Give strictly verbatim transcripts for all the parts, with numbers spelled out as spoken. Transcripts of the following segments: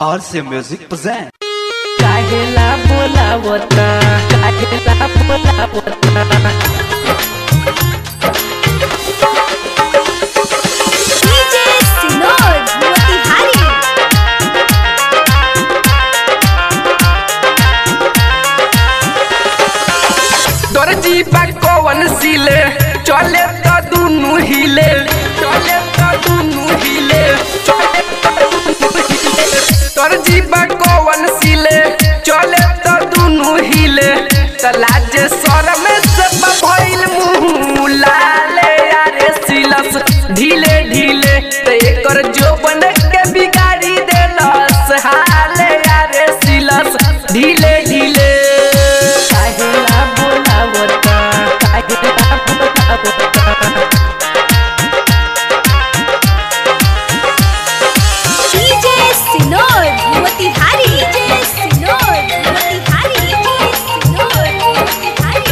R C Music present. काहेला बोलावता काहेला बोलावता डीजे सिनोर मोतिहारी दर्जी बा कौन सिले चले तो दुनु हिले चले तो दुनु हिले चले तो दुनु हिले दर्जी बा कौन सिले चले तो दुनु हिले तलाज सर में सब भइल मुंह लाले यारे सिलस ढीले ढीले ते एकर जो बन के बिगाड़ी देलस हाले यारे सिलस ढीले ढीले काहेला बोलावता काहेला बोलावता डीजे सिनोर मोतिहारी डीजे सिनोर मोतिहारी सिनोर मोतिहारी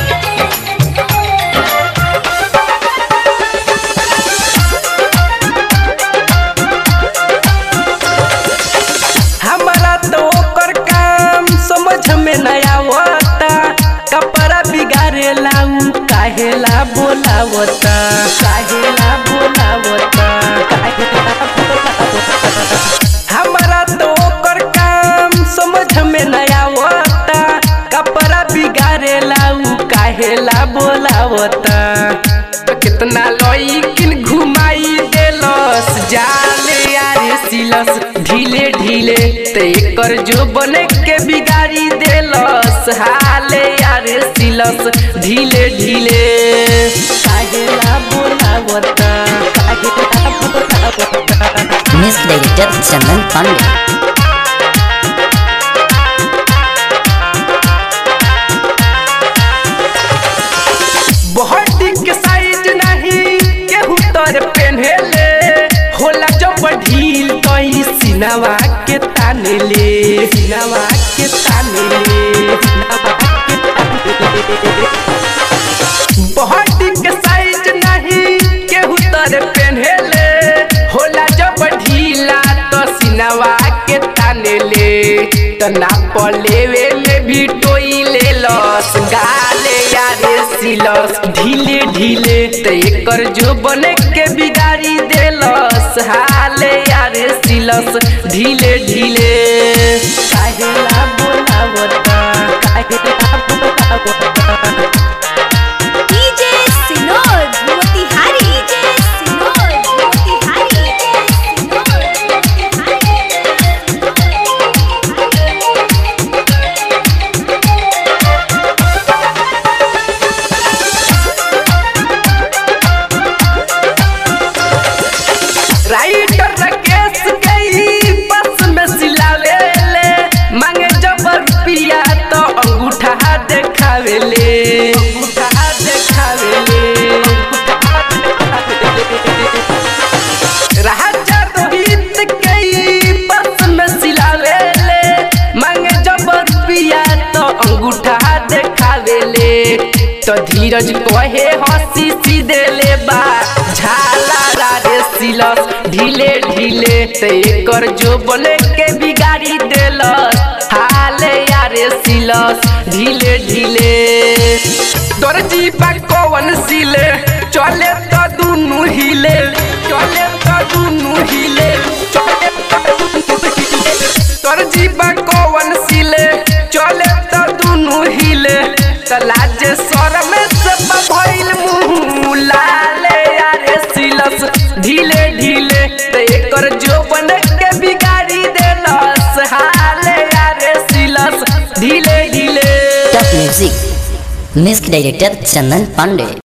हमारा तो ओकर काम समझ में नहीं आवता कपड़ा बिगाड़े लाऊ काहेला बोलावता काहेला बोलावता काहेला बोलावता हमारा तो ओकर काम समझ में नहीं आवता कपड़ा बिगाड़े लाऊ काहेला बोलावता तो कितना लईकिन घुमाई देलस जाले यारे सिलस ढीले ढीले ते एकर जो बने के बिगाड़ी देलस हाले यारे सिलस ढीले ढीले काहेला बोलावता काहेला बोलावता Music Director Chandan Pandey. Body के साइज नहीं केहू तर पहनेले होला जब ढील तो ई सिनवा के ताने ले सिनवा के ताने ले सिनवा के ताने ले बॉडी के साइज नहीं केहू तर पहनेले होला जब ढीला तो सिनवा के ताने ले तो नाप लेवे में भी टोई ले लस गाले यारे सिलस ढीले ढीले ते एकर जो बने के बिगाड़ी देलस हाले यारे सिलस ढीले ढीले काहेला बोलावता काहेला बोलावता डीजे सिनोर मोतिहारी डीजे सिनोर मोतिहारी सिनोर राइटर राकेश गई बस में सिलावे ले मांगे जब रुपया तो अंगूठा देखावे ले अंगूठा देखावे ले अंगूठा देखावे ले राजा रोहित गई बस में सिलावे ले मांगे जब रुपया तो अंगूठा देखावे ले तो धीरज कहे हंसी सीधे ले बा झाला रे सिलस ढीले ढीले ते एकर जो बने के बिगाड़ी देलस हाले यारे सिलस ढीले ढीले दर्जी बा कौन सिले चले तो दुनु हिले चले तो दुनु हिले चले तो दुनु हिले दर्जी बा कौन सिले चले तो दुनु हिले तलाज सर में सब भइल मुंह लाले यारे सिलस ढीले ढीले ते एकर जो बन के बिगाड़ी देलस हाले यारे सिलस ढीले ढीले Top Music. Music Director Chandan Pandey.